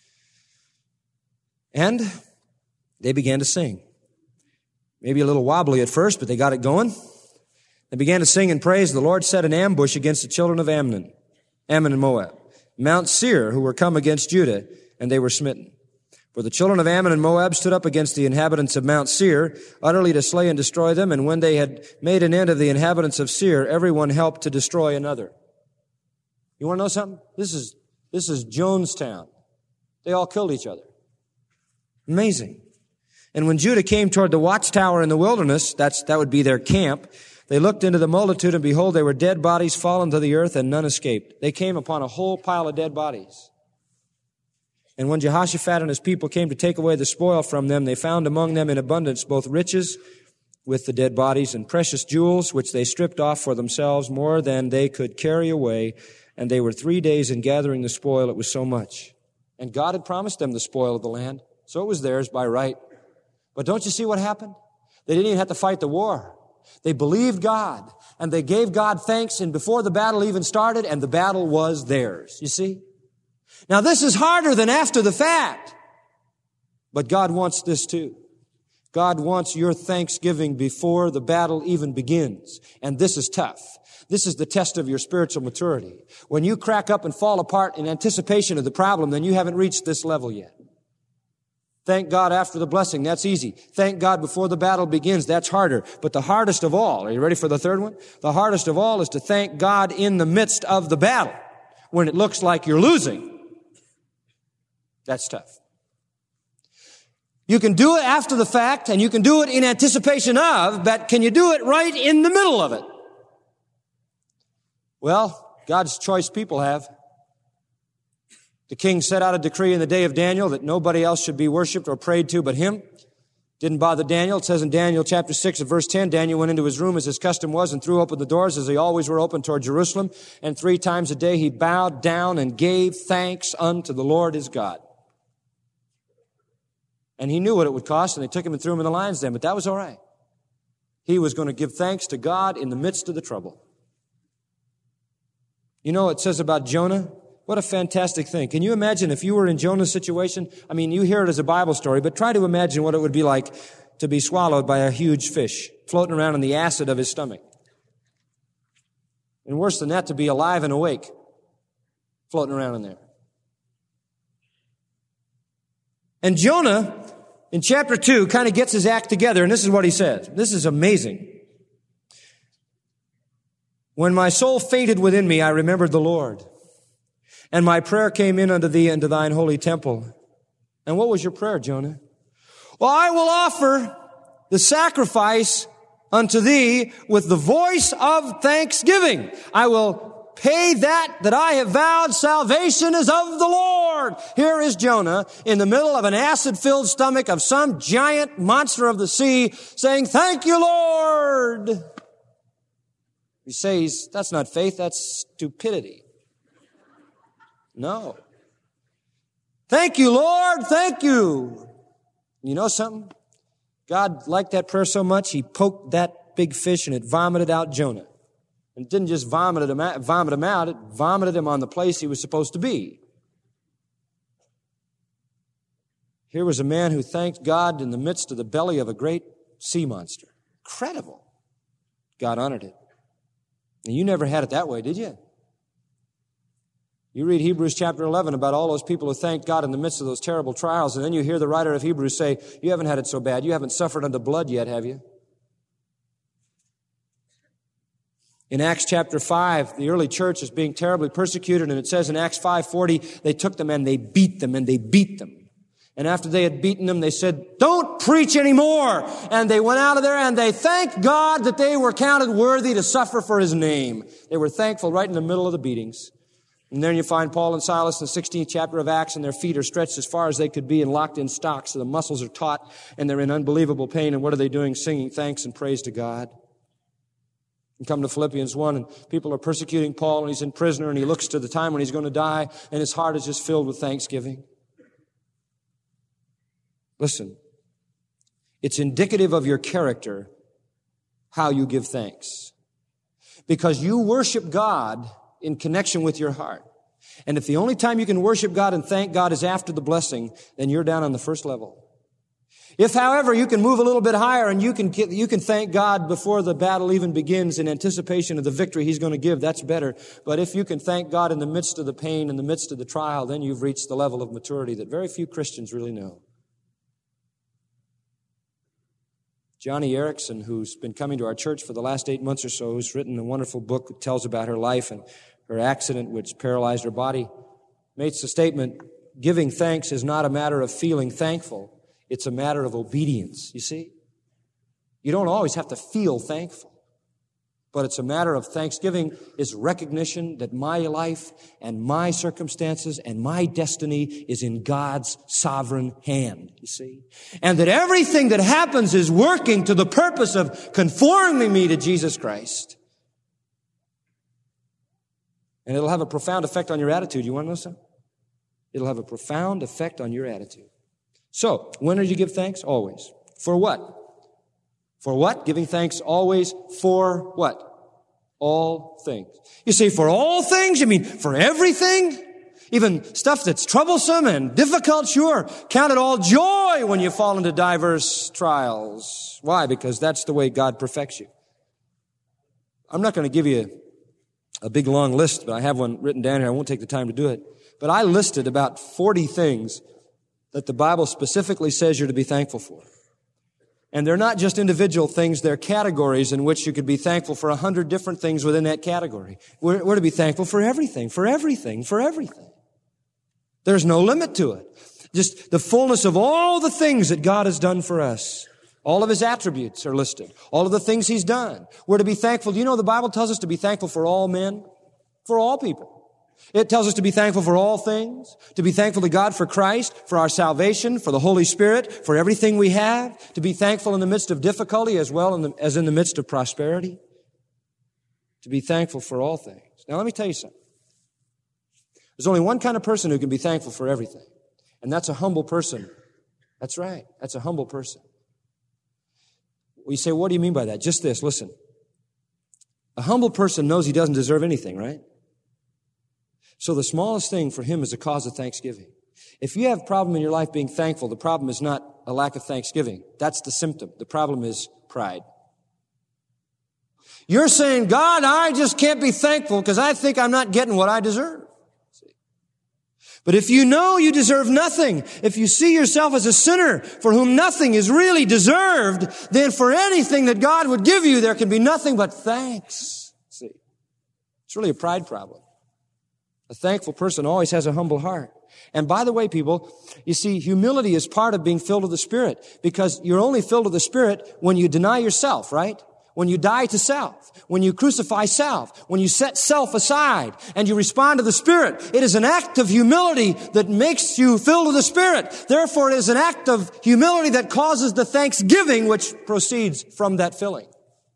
And they began to sing. Maybe a little wobbly at first, but they got it going. They began to sing and praise. The Lord set an ambush against the children of Ammon, Ammon and Moab, Mount Seir, who were come against Judah, and they were smitten. For the children of Ammon and Moab stood up against the inhabitants of Mount Seir, utterly to slay and destroy them. And when they had made an end of the inhabitants of Seir, everyone helped to destroy another. You want to know something? This is, this is Jonestown. They all killed each other. Amazing. And when Judah came toward the watchtower in the wilderness, that's, that would be their camp, they looked into the multitude, and behold, there were dead bodies fallen to the earth, and none escaped. They came upon a whole pile of dead bodies. And when Jehoshaphat and his people came to take away the spoil from them, they found among them in abundance both riches with the dead bodies and precious jewels, which they stripped off for themselves, more than they could carry away. And they were three days in gathering the spoil. It was so much. And God had promised them the spoil of the land, so it was theirs by right. But don't you see what happened? They didn't even have to fight the war. They believed God, and they gave God thanks, and before the battle even started, and the battle was theirs. You see? Now this is harder than after the fact, but God wants this too. God wants your thanksgiving before the battle even begins, and this is tough. This is the test of your spiritual maturity. When you crack up and fall apart in anticipation of the problem, then you haven't reached this level yet. Thank God after the blessing. That's easy. Thank God before the battle begins. That's harder. But the hardest of all, are you ready for the third one? The hardest of all is to thank God in the midst of the battle when it looks like you're losing. That's tough. You can do it after the fact, and you can do it in anticipation of, but can you do it right in the middle of it? Well, God's choice people have. The king set out a decree in the day of Daniel that nobody else should be worshiped or prayed to but him. Didn't bother Daniel. It says in Daniel chapter six and verse ten, Daniel went into his room as his custom was and threw open the doors as they always were open toward Jerusalem. And three times a day he bowed down and gave thanks unto the Lord his God. And he knew what it would cost, and they took him and threw him in the lion's den, but that was all right. He was going to give thanks to God in the midst of the trouble. You know, it says about Jonah, what a fantastic thing. Can you imagine if you were in Jonah's situation? I mean, you hear it as a Bible story, but try to imagine what it would be like to be swallowed by a huge fish floating around in the acid of his stomach. And worse than that, to be alive and awake, floating around in there. And Jonah, in chapter two, kind of gets his act together, and this is what he says. This is amazing. When my soul fainted within me, I remembered the Lord. And my prayer came in unto thee into thine holy temple. And what was your prayer, Jonah? Well, I will offer the sacrifice unto thee with the voice of thanksgiving. I will pay that that I have vowed. Salvation is of the Lord. Here is Jonah in the middle of an acid-filled stomach of some giant monster of the sea saying, thank you, Lord. He says, that's not faith, that's stupidity. No. Thank you, Lord. Thank you. You know something? God liked that prayer so much, he poked that big fish and it vomited out Jonah. And it didn't just vomit him out, vomit him out, it vomited him on the place he was supposed to be. Here was a man who thanked God in the midst of the belly of a great sea monster. Incredible. God honored it. And you never had it that way, did you? You read Hebrews chapter eleven about all those people who thanked God in the midst of those terrible trials, and then you hear the writer of Hebrews say, you haven't had it so bad. You haven't suffered unto blood yet, have you? In Acts chapter five, the early church is being terribly persecuted, and it says in Acts five forty, they took them and they beat them and they beat them. And after they had beaten them, they said, don't preach anymore. And they went out of there and they thanked God that they were counted worthy to suffer for his name. They were thankful right in the middle of the beatings. And then you find Paul and Silas in the sixteenth chapter of Acts, and their feet are stretched as far as they could be and locked in stocks, so the muscles are taut and they're in unbelievable pain. And what are they doing? Singing thanks and praise to God. And come to Philippians one, and people are persecuting Paul, and he's in prison, and he looks to the time when he's going to die, and his heart is just filled with thanksgiving. Listen, it's indicative of your character how you give thanks. Because you worship God in connection with your heart. And if the only time you can worship God and thank God is after the blessing, then you're down on the first level. If, however, you can move a little bit higher and you can you can thank God before the battle even begins in anticipation of the victory He's going to give, that's better. But if you can thank God in the midst of the pain, in the midst of the trial, then you've reached the level of maturity that very few Christians really know. Johnny Erickson, who's been coming to our church for the last eight months or so, who's written a wonderful book that tells about her life and her accident which paralyzed her body, makes the statement, giving thanks is not a matter of feeling thankful. It's a matter of obedience, you see? You don't always have to feel thankful, but it's a matter of thanksgiving is recognition that my life and my circumstances and my destiny is in God's sovereign hand, you see? And that everything that happens is working to the purpose of conforming me to Jesus Christ. And it'll have a profound effect on your attitude. You want to know something? It'll have a profound effect on your attitude. So, when did you give thanks? Always. For what? For what? Giving thanks always for what? All things. You say for all things? You mean for everything? Even stuff that's troublesome and difficult? Sure. Count it all joy when you fall into diverse trials. Why? Because that's the way God perfects you. I'm not going to give you a big long list, but I have one written down here. I won't take the time to do it. But I listed about forty things that the Bible specifically says you're to be thankful for. And they're not just individual things, they're categories in which you could be thankful for a hundred different things within that category. We're, we're to be thankful for everything, for everything, for everything. There's no limit to it. Just the fullness of all the things that God has done for us. All of His attributes are listed. All of the things He's done. We're to be thankful. Do you know the Bible tells us to be thankful for all men? For all people. It tells us to be thankful for all things, to be thankful to God for Christ, for our salvation, for the Holy Spirit, for everything we have, to be thankful in the midst of difficulty as well in the, as in the midst of prosperity, to be thankful for all things. Now let me tell you something. There's only one kind of person who can be thankful for everything, and that's a humble person. That's right. That's a humble person. We say, what do you mean by that? Just this, listen. A humble person knows he doesn't deserve anything, right? So the smallest thing for him is a cause of thanksgiving. If you have a problem in your life being thankful, the problem is not a lack of thanksgiving. That's the symptom. The problem is pride. You're saying, God, I just can't be thankful because I think I'm not getting what I deserve. But if you know you deserve nothing, if you see yourself as a sinner for whom nothing is really deserved, then for anything that God would give you, there can be nothing but thanks. See, it's really a pride problem. A thankful person always has a humble heart. And by the way, people, you see, humility is part of being filled with the Spirit because you're only filled with the Spirit when you deny yourself, right? When you die to self, when you crucify self, when you set self aside and you respond to the Spirit. It is an act of humility that makes you filled with the Spirit. Therefore, it is an act of humility that causes the thanksgiving which proceeds from that filling.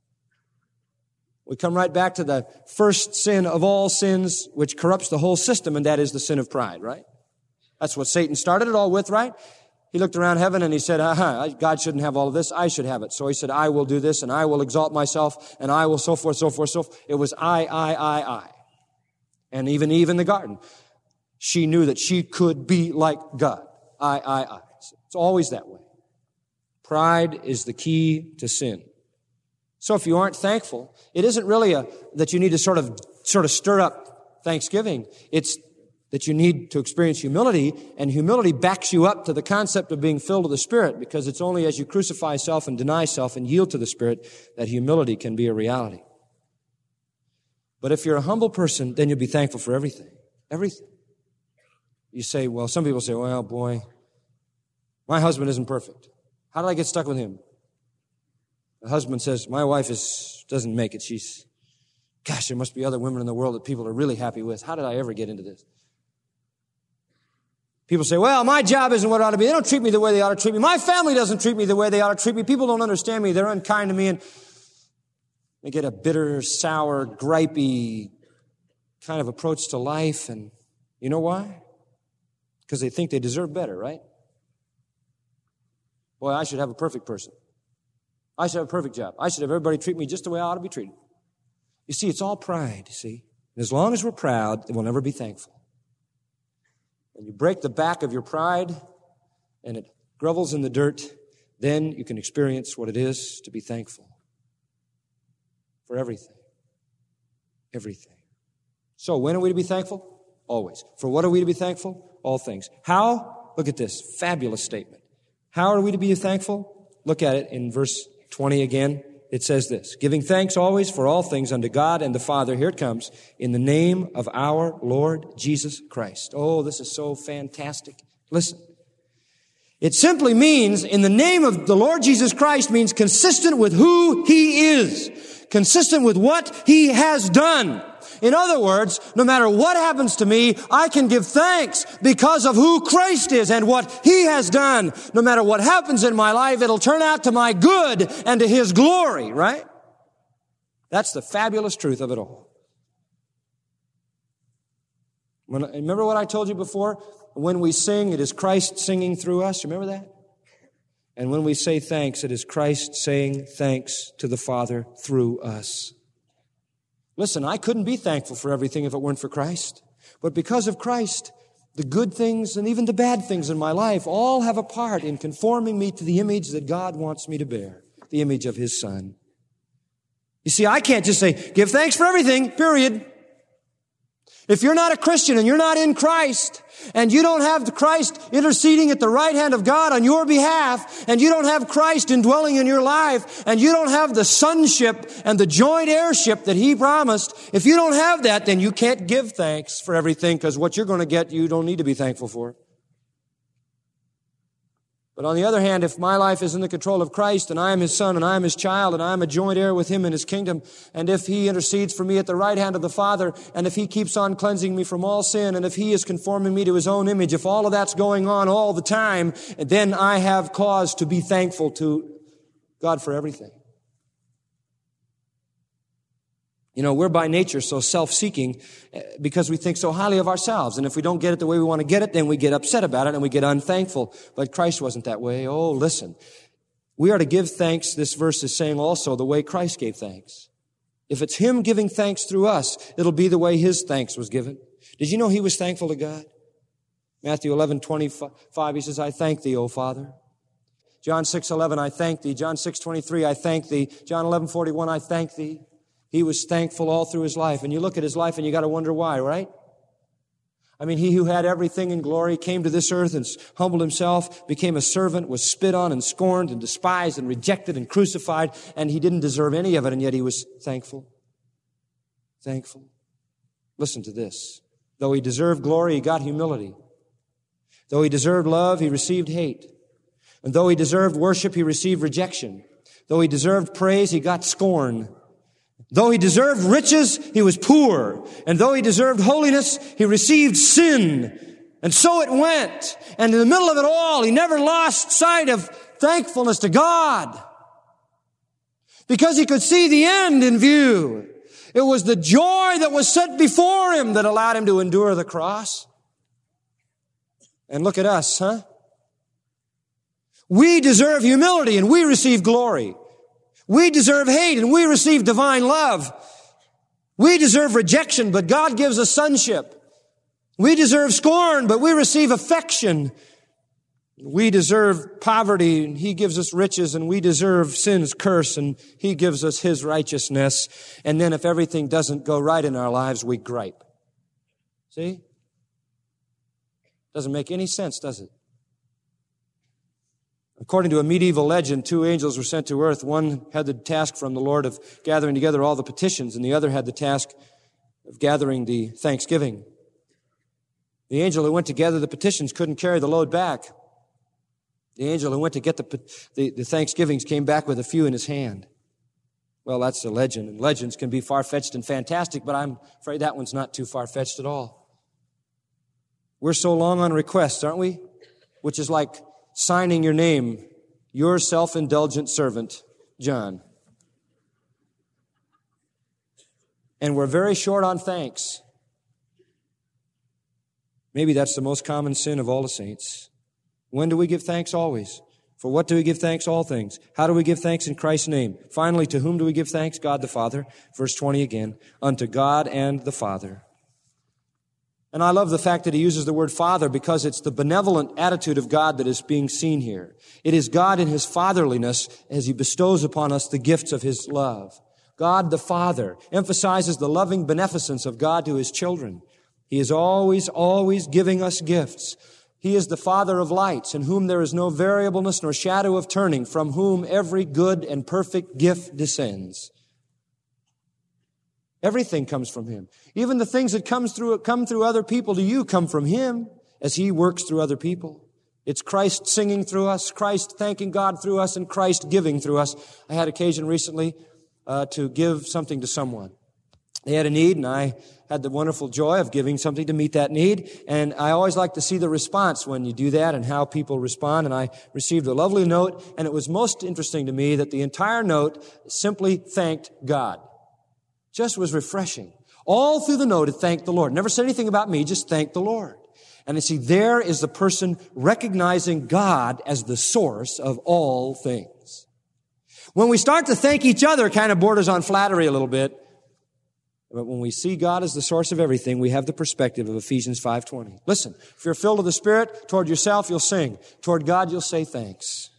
We come right back to the first sin of all sins, which corrupts the whole system, and that is the sin of pride, right? That's what Satan started it all with, right? He looked around heaven and he said, aha, God shouldn't have all of this. I should have it. So he said, I will do this and I will exalt myself and I will so forth, so forth, so forth. It was I, I, I, I. And even Eve in the garden, she knew that she could be like God. I, I, I. It's always that way. Pride is the key to sin. So if you aren't thankful, it isn't really a, that you need to sort of, sort of stir up thanksgiving. It's that you need to experience humility, and humility backs you up to the concept of being filled with the Spirit, because it's only as you crucify self and deny self and yield to the Spirit that humility can be a reality. But if you're a humble person, then you'll be thankful for everything. Everything. You say, well, some people say, well, boy, my husband isn't perfect. How did I get stuck with him? The husband says, my wife is doesn't make it. She's, gosh, there must be other women in the world that people are really happy with. How did I ever get into this? People say, well, my job isn't what it ought to be. They don't treat me the way they ought to treat me. My family doesn't treat me the way they ought to treat me. People don't understand me. They're unkind to me. And they get a bitter, sour, gripey kind of approach to life. And you know why? Because they think they deserve better, right? Boy, I should have a perfect person. I should have a perfect job. I should have everybody treat me just the way I ought to be treated. You see, it's all pride, you see. And as long as we're proud, we'll never be thankful. When you break the back of your pride and it grovels in the dirt, then you can experience what it is to be thankful for everything. Everything. So when are we to be thankful? Always. For what are we to be thankful? All things. How? Look at this fabulous statement. How are we to be thankful? Look at it in verse twenty again. It says this, giving thanks always for all things unto God and the Father, here it comes, in the name of our Lord Jesus Christ. Oh, this is so fantastic. Listen. It simply means, in the name of the Lord Jesus Christ, means consistent with who He is, consistent with what He has done. In other words, no matter what happens to me, I can give thanks because of who Christ is and what He has done. No matter what happens in my life, it'll turn out to my good and to His glory, right? That's the fabulous truth of it all. When, remember what I told you before? When we sing, it is Christ singing through us. Remember that? And when we say thanks, it is Christ saying thanks to the Father through us. Listen, I couldn't be thankful for everything if it weren't for Christ. But because of Christ, the good things and even the bad things in my life all have a part in conforming me to the image that God wants me to bear, the image of His Son. You see, I can't just say, give thanks for everything, period. If you're not a Christian and you're not in Christ, and you don't have Christ interceding at the right hand of God on your behalf, and you don't have Christ indwelling in your life, and you don't have the sonship and the joint heirship that He promised, if you don't have that, then you can't give thanks for everything, because what you're going to get, you don't need to be thankful for. But on the other hand, if my life is in the control of Christ, and I am His son, and I am His child, and I am a joint heir with Him in His kingdom, and if He intercedes for me at the right hand of the Father, and if He keeps on cleansing me from all sin, and if He is conforming me to His own image, if all of that's going on all the time, then I have cause to be thankful to God for everything. You know, we're by nature so self-seeking because we think so highly of ourselves. And if we don't get it the way we want to get it, then we get upset about it and we get unthankful. But Christ wasn't that way. Oh, listen. We are to give thanks, this verse is saying also, the way Christ gave thanks. If it's Him giving thanks through us, it'll be the way His thanks was given. Did you know He was thankful to God? Matthew eleven twenty-five, He says, I thank Thee, O Father. John six eleven, I thank Thee. John six twenty-three, I thank Thee. John eleven forty-one, I thank Thee. He was thankful all through His life. And you look at His life and you got to wonder why, right? I mean, He who had everything in glory came to this earth and humbled Himself, became a servant, was spit on and scorned and despised and rejected and crucified, and He didn't deserve any of it, and yet He was thankful. Thankful. Listen to this. Though He deserved glory, He got humility. Though He deserved love, He received hate. And though He deserved worship, He received rejection. Though He deserved praise, He got scorn. Though He deserved riches, He was poor. And though He deserved holiness, He received sin. And so it went. And in the middle of it all, He never lost sight of thankfulness to God. Because He could see the end in view. It was the joy that was set before Him that allowed Him to endure the cross. And look at us, huh? We deserve humility and we receive glory. We deserve hate and we receive divine love. We deserve rejection, but God gives us sonship. We deserve scorn, but we receive affection. We deserve poverty and He gives us riches, and we deserve sin's curse and He gives us His righteousness. And then if everything doesn't go right in our lives, we gripe. See? Doesn't make any sense, does it? According to a medieval legend, two angels were sent to earth. One had the task from the Lord of gathering together all the petitions, and the other had the task of gathering the thanksgiving. The angel who went to gather the petitions couldn't carry the load back. The angel who went to get the, the, the thanksgivings came back with a few in his hand. Well, that's a legend, and legends can be far-fetched and fantastic, but I'm afraid that one's not too far-fetched at all. We're so long on requests, aren't we? Which is like signing your name, your self-indulgent servant, John. And we're very short on thanks. Maybe that's the most common sin of all the saints. When do we give thanks? Always. For what do we give thanks? All things. How do we give thanks? In Christ's name. Finally, to whom do we give thanks? God the Father. Verse twenty again. Unto God and the Father. And I love the fact that he uses the word Father because it's the benevolent attitude of God that is being seen here. It is God in his fatherliness as he bestows upon us the gifts of his love. God the Father emphasizes the loving beneficence of God to his children. He is always, always giving us gifts. He is the Father of lights, in whom there is no variableness nor shadow of turning, from whom every good and perfect gift descends. Everything comes from him. Even the things that comes through, come through other people to you come from him as he works through other people. It's Christ singing through us, Christ thanking God through us, and Christ giving through us. I had occasion recently uh, to give something to someone. They had a need, and I had the wonderful joy of giving something to meet that need. And I always like to see the response when you do that and how people respond. And I received a lovely note, and it was most interesting to me that the entire note simply thanked God. Just was refreshing. All through the note, it thanked the Lord. Never said anything about me, just thanked the Lord. And you see, there is the person recognizing God as the source of all things. When we start to thank each other, it kind of borders on flattery a little bit. But when we see God as the source of everything, we have the perspective of Ephesians five twenty. Listen, if you're filled with the Spirit, toward yourself you'll sing. Toward God you'll say thanks.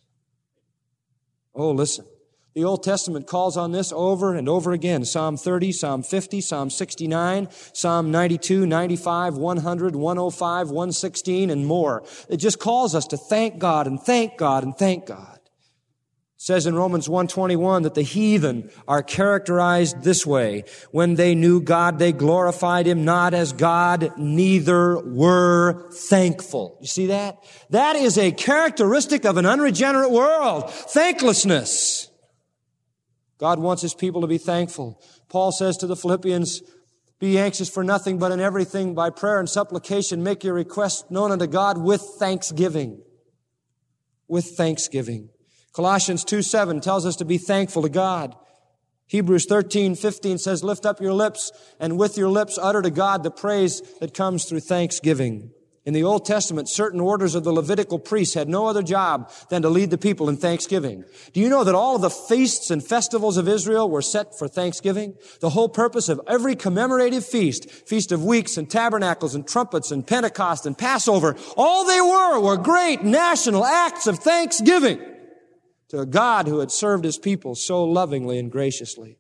Oh, listen. The Old Testament calls on this over and over again. Psalm thirty, Psalm fifty, Psalm sixty-nine, Psalm ninety-two, ninety-five, one hundred, one oh five, one sixteen, and more. It just calls us to thank God and thank God and thank God. It says in Romans one twenty-one that the heathen are characterized this way. When they knew God, they glorified him not as God, neither were thankful. You see that? That is a characteristic of an unregenerate world. Thanklessness. God wants his people to be thankful. Paul says to the Philippians, be anxious for nothing, but in everything by prayer and supplication make your requests known unto God with thanksgiving. With thanksgiving. Colossians two seven tells us to be thankful to God. Hebrews thirteen fifteen says, lift up your lips and with your lips utter to God the praise that comes through thanksgiving. In the Old Testament, certain orders of the Levitical priests had no other job than to lead the people in thanksgiving. Do you know that all of the feasts and festivals of Israel were set for thanksgiving? The whole purpose of every commemorative feast, Feast of Weeks and Tabernacles and Trumpets and Pentecost and Passover, all they were were great national acts of thanksgiving to a God who had served his people so lovingly and graciously.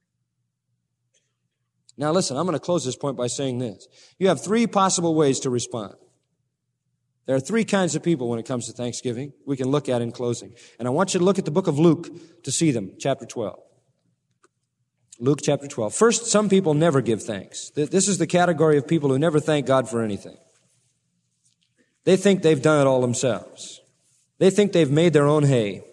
Now listen, I'm going to close this point by saying this. You have three possible ways to respond. There are three kinds of people when it comes to Thanksgiving we can look at in closing. And I want you to look at the book of Luke to see them, chapter twelve. Luke chapter twelve. First, some people never give thanks. This is the category of people who never thank God for anything. They think they've done it all themselves. They think they've made their own hay.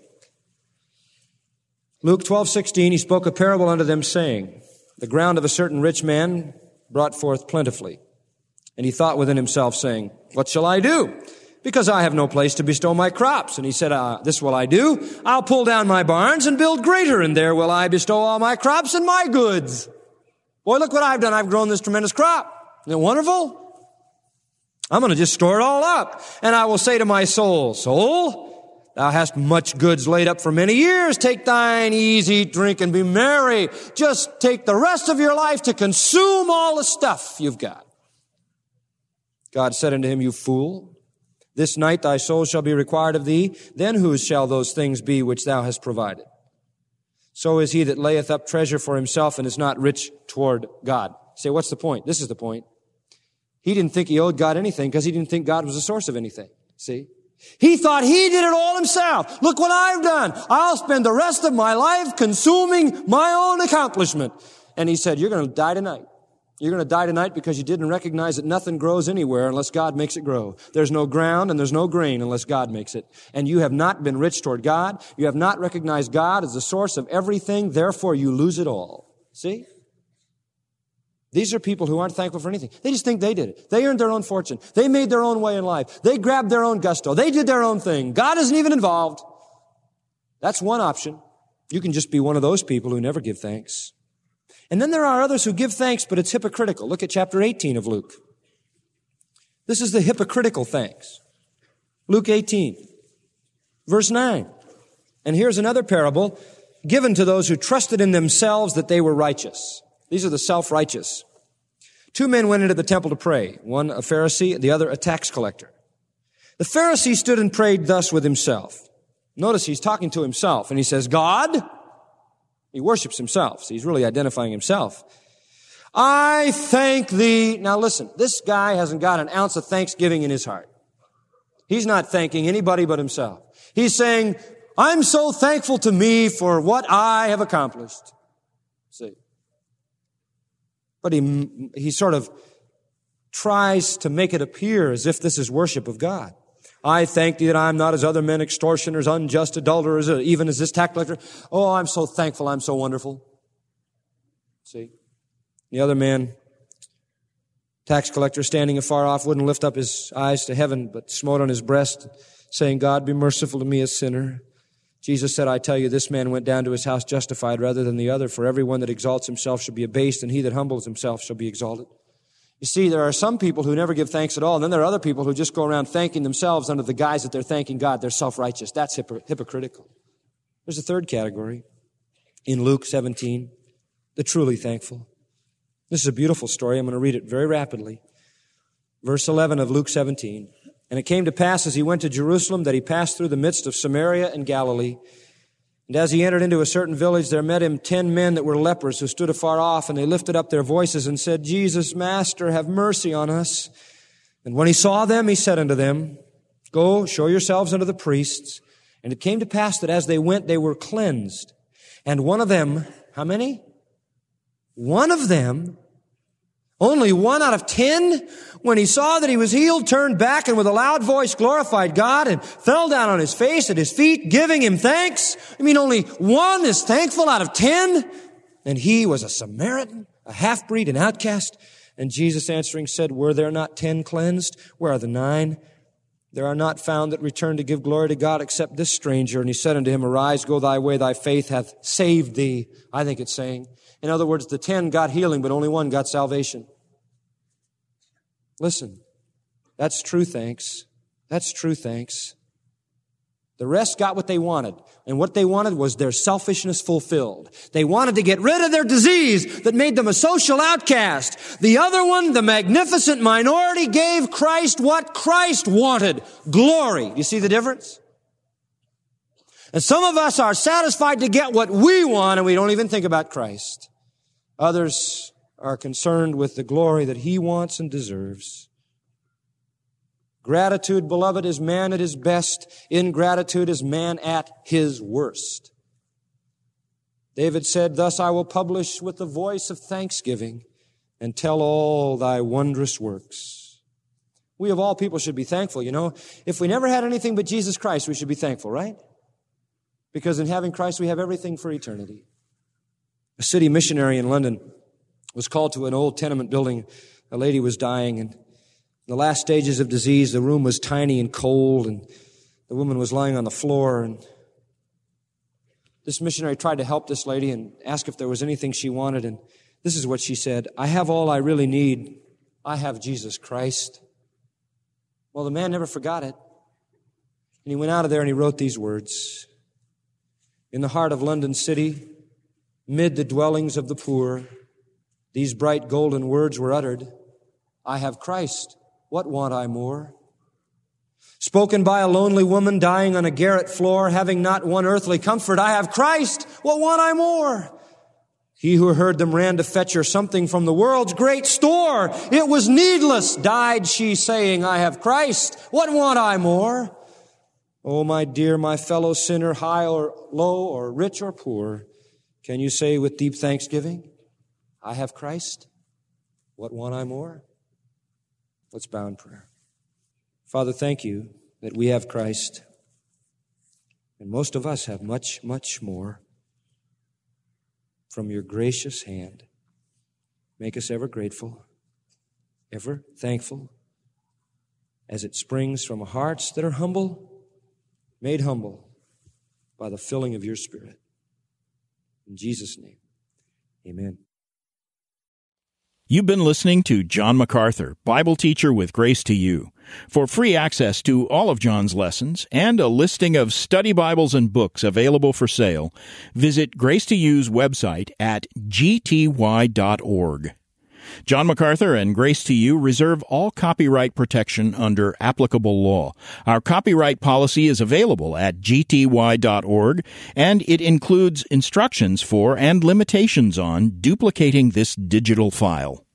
Luke twelve sixteen, he spoke a parable unto them, saying, the ground of a certain rich man brought forth plentifully. And he thought within himself, saying, what shall I do? Because I have no place to bestow my crops. And he said, uh, this will I do. I'll pull down my barns and build greater, and there will I bestow all my crops and my goods. Boy, look what I've done. I've grown this tremendous crop. Isn't it wonderful? I'm going to just store it all up. And I will say to my soul, soul, thou hast much goods laid up for many years. Take thine ease, eat, drink, and be merry. Just take the rest of your life to consume all the stuff you've got. God said unto him, you fool, this night thy soul shall be required of thee. Then whose shall those things be which thou hast provided? So is he that layeth up treasure for himself and is not rich toward God. Say, what's the point? This is the point. He didn't think he owed God anything because he didn't think God was the source of anything. See? He thought he did it all himself. Look what I've done. I'll spend the rest of my life consuming my own accomplishment. And he said, you're going to die tonight. You're going to die tonight because you didn't recognize that nothing grows anywhere unless God makes it grow. There's no ground and there's no grain unless God makes it. And you have not been rich toward God. You have not recognized God as the source of everything. Therefore, you lose it all. See? These are people who aren't thankful for anything. They just think they did it. They earned their own fortune. They made their own way in life. They grabbed their own gusto. They did their own thing. God isn't even involved. That's one option. You can just be one of those people who never give thanks. And then there are others who give thanks, but it's hypocritical. Look at chapter eighteen of Luke. This is the hypocritical thanks. Luke eighteen, Verse nine. And here's another parable given to those who trusted in themselves that they were righteous. These are the self-righteous. Two men went into the temple to pray, one a Pharisee, the other a tax collector. The Pharisee stood and prayed thus with himself. Notice he's talking to himself, and he says, God, he worships himself, so he's really identifying himself. I thank thee. Now listen, this guy hasn't got an ounce of thanksgiving in his heart. He's not thanking anybody but himself. He's saying, I'm so thankful to me for what I have accomplished. See? But he, he sort of tries to make it appear as if this is worship of God. I thank thee that I'm not as other men, extortioners, unjust, adulterers, even as this tax collector. Oh, I'm so thankful, I'm so wonderful. See? The other man, tax collector, standing afar off, wouldn't lift up his eyes to heaven, but smote on his breast, saying, God, be merciful to me, a sinner. Jesus said, I tell you, this man went down to his house justified rather than the other, for everyone that exalts himself shall be abased, and he that humbles himself shall be exalted. You see, there are some people who never give thanks at all, and then there are other people who just go around thanking themselves under the guise that they're thanking God. They're self-righteous. That's hypocr- hypocritical. There's a third category in Luke seventeen, the truly thankful. This is a beautiful story. I'm going to read it very rapidly. Verse eleven of Luke seventeen. And it came to pass as he went to Jerusalem that he passed through the midst of Samaria and Galilee. And as he entered into a certain village, there met him ten men that were lepers who stood afar off, and they lifted up their voices and said, Jesus, Master, have mercy on us. And when he saw them, he said unto them, Go, show yourselves unto the priests. And it came to pass that as they went, they were cleansed. And one of them, how many? One of them, only one out of ten, when he saw that he was healed, turned back and with a loud voice glorified God and fell down on his face at his feet, giving him thanks. I mean, only one is thankful out of ten. And he was a Samaritan, a half-breed, an outcast. And Jesus answering said, Were there not ten cleansed? Where are the nine? There are not found that return to give glory to God except this stranger. And he said unto him, Arise, go thy way, thy faith hath saved thee. I think it's saying. In other words, the ten got healing, but only one got salvation. Listen, that's true thanks. That's true thanks. The rest got what they wanted. And what they wanted was their selfishness fulfilled. They wanted to get rid of their disease that made them a social outcast. The other one, the magnificent minority, gave Christ what Christ wanted. Glory. You see the difference? And some of us are satisfied to get what we want, and we don't even think about Christ. Others are concerned with the glory that he wants and deserves. Gratitude, beloved, is man at his best. Ingratitude is man at his worst. David said, Thus I will publish with the voice of thanksgiving and tell all thy wondrous works. We of all people should be thankful, you know. If we never had anything but Jesus Christ, we should be thankful, right? Because in having Christ, we have everything for eternity. A city missionary in London was called to an old tenement building. A lady was dying, and in the last stages of disease, the room was tiny and cold, and the woman was lying on the floor. And this missionary tried to help this lady and ask if there was anything she wanted. And this is what she said, I have all I really need. I have Jesus Christ. Well, the man never forgot it. And he went out of there and he wrote these words. In the heart of London city, mid the dwellings of the poor, these bright golden words were uttered. I have Christ. What want I more? Spoken by a lonely woman dying on a garret floor, having not one earthly comfort. I have Christ. What want I more? He who heard them ran to fetch her something from the world's great store. It was needless, died she, saying, I have Christ. What want I more? Oh, my dear, my fellow sinner, high or low or rich or poor, can you say with deep thanksgiving, I have Christ? What want I more? Let's bow in prayer. Father, thank you that we have Christ. And most of us have much, much more from your gracious hand. Make us ever grateful, ever thankful, as it springs from hearts that are humble, made humble by the filling of your Spirit. In Jesus' name, amen. You've been listening to John MacArthur, Bible teacher with Grace to You. For free access to all of John's lessons and a listing of study Bibles and books available for sale, visit Grace to You's website at g t y dot org. John MacArthur and Grace to You reserve all copyright protection under applicable law. Our copyright policy is available at g t y dot org, and it includes instructions for and limitations on duplicating this digital file.